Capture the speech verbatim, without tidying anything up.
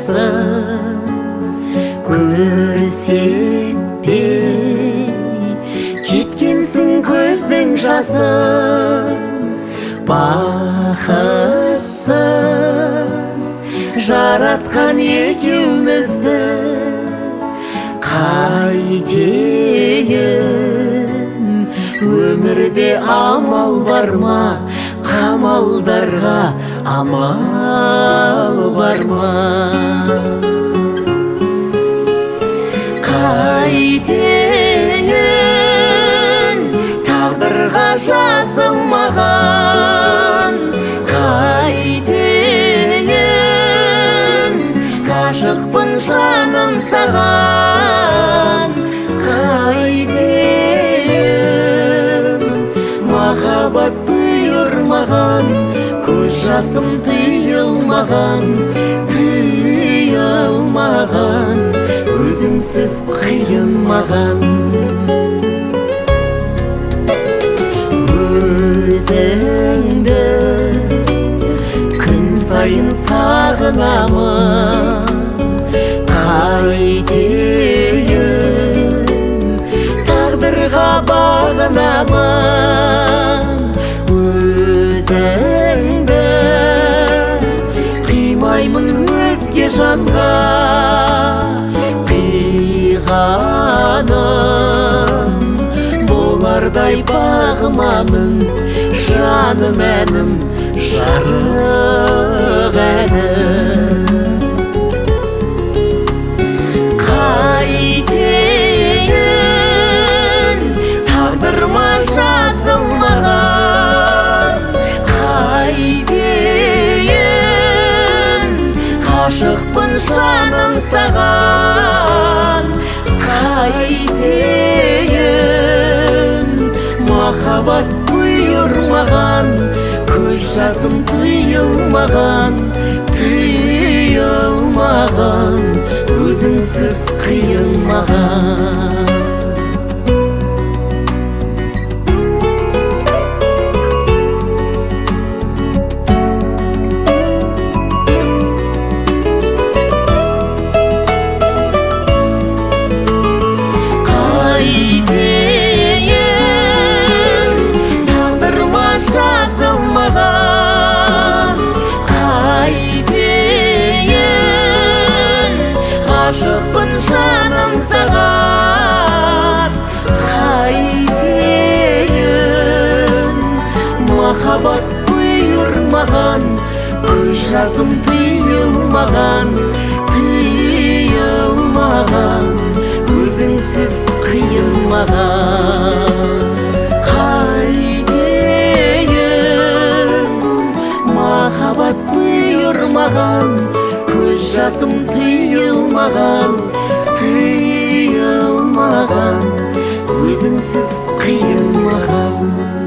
жасын көрсетпей кеткенсің көздің жасын. Бақытсыз жаратқан екеумізді қайтейін, өмірде амал бар ма, қамалдарға амал бар ма? Қайтейін, тағдырға жазылмаған, қайтейін, ғашықпын жаным саған. Қайтейін, махаббат бұйырмаған, көз жасым тыйылмаған, тыйылмаған, өзіңсіз қиын маған. Өзіңді күн сайын сағынамын, қайтейін, тағдырға бағынамын. Өзіңді қимаймын өзге жанға, қиғаным болардай бағымамын, жаным әнім, жарық әнім. Қайтейін, тағдырыма жазылмаған, қайтейін, ғашықпын жаным саған. Қайтейін, махаббат бұйырмаған, көз жасым тыйылмаған, тыйылмаған, өзіңсіз қиын маған. Ғашықпын жаным саған. Қайтейін, махаббат бұйырмаған, көз жасым тыйылмаған, тыйылмаған, өзіңсіз қиын маған. Қайтейін, махаббат бұйырмаған, көз жасым тыйылмаған, тыйылмаған, өзіңсіз қиын маған.